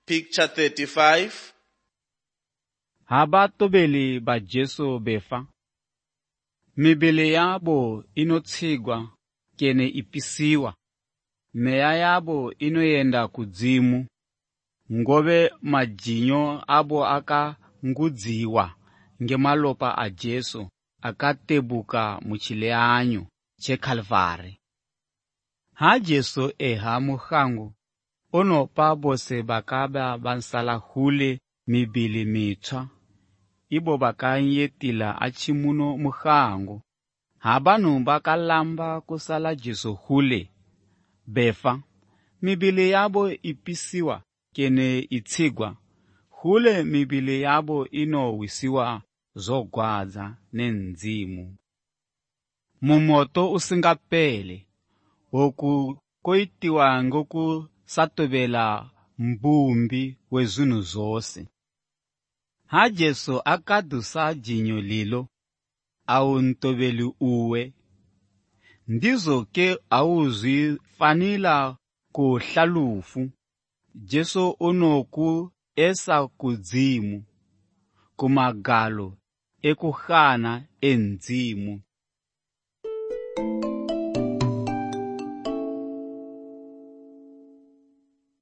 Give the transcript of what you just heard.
Picture 35. Abatobeli ba Jesu befa. Mibili yabo inotsigwa kene ipisiwa. Meya yabo inoyenda kudzimu. Ngobe majinyo abo ngudziwa ngemalopa a Jesu akatebuka muchileanyo che Kalvari. Ha Jesu eha muhangu onopa bose bakaba bansala hule mibili mitswa. Ibo bakanyetila achimuno muhangu. Habanu bakalamba kusala Jesu hule. Befa, mibili yabo ipisiwa kene itsigwa. Hule mibili yabo inowisiwa zogwaza nenzimu. Mumoto usingapele. Oku koitiwa ngoku satobela mbumbi wezunu zose. Ha Jesu akadusa jinyo lilo. Au ntobeli uwe. Ndizo ke auzi fanila ku hlalufu. Jesu onoku esa kudzimu. Kumagalo ekuhana enzimu.